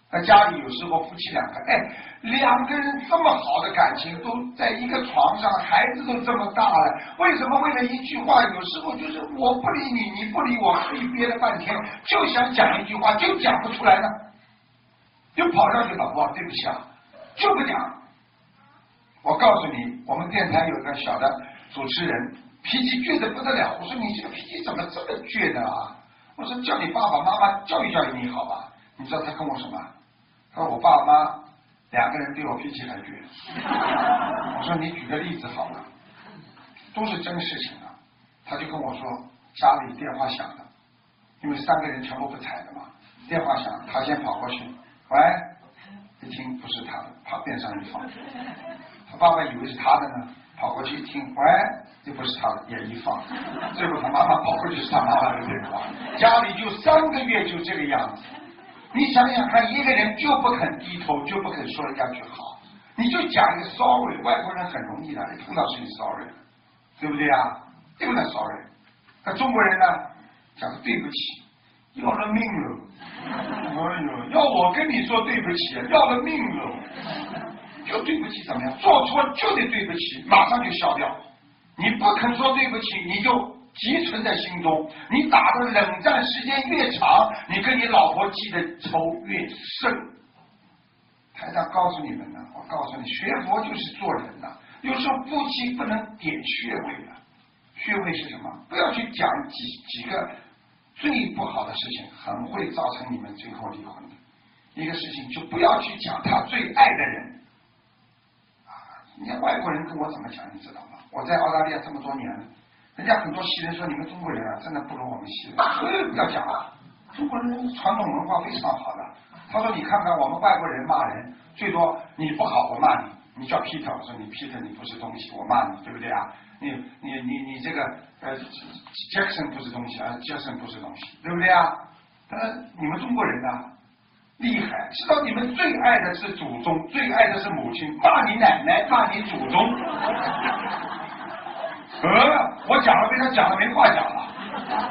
在家里有时候夫妻两个，两个人这么好的感情都在一个床上，孩子都这么大了，为什么为了一句话，有时候就是我不理你，你不理我，可以憋了半天，就想讲一句话，就讲不出来呢？就跑上去，老婆，对不起啊，就不讲。我告诉你，我们电台有个小的主持人，脾气倔得不得了。我说你这个脾气怎么这么倔的啊？我说叫你爸爸妈妈教育教育你好吧？你知道他跟我什么？他说我爸妈两个人对我脾气还倔。我说你举个例子好吗？都是真事情啊。他就跟我说家里电话响了，因为3个人全部不睬的嘛，电话响，他先跑过去，喂，一听不是他的，他边上一放，他爸爸以为是他的呢，跑过去一听，喂，又不是他的，也一放，最后他妈妈跑过去是他妈妈的电话，家里就3个月就这个样子。你想想看，一个人就不肯低头，就不肯说人家句好，你就讲一个 sorry， 外国人很容易的，一碰到事情 sorry， 对不对啊？对不对 sorry？ 那中国人呢，讲对不起，要了命了，哎呦，要我跟你说对不起，要了命了，就对不起怎么样？做错就得对不起，马上就消掉。你不肯说对不起，你就积存在心中，你打的冷战时间越长，你跟你老婆记的仇越深。台长告诉你们呢，我告诉你，学佛就是做人呐。有时候夫妻不能点穴位了，穴位是什么？不要去讲几个最不好的事情，很会造成你们最后离婚的一个事情，就不要去讲他最爱的人。你看外国人跟我怎么讲，你知道吗？我在澳大利亚这么多年了，人家很多西人说你们中国人啊，真的不如我们西人。不要讲了，中国人传统文化非常好的。他说你看看我们外国人骂人，最多你不好我骂你，你叫 Peter， 我说你 Peter 你不是东西，我骂你，对不对啊？你这个Jackson 不是东西啊 ，Jackson 不是东西，对不对啊？你们中国人呢？厉害，知道你们最爱的是祖宗，最爱的是母亲，骂你奶奶，骂你祖宗。我讲了被他讲了没话讲了。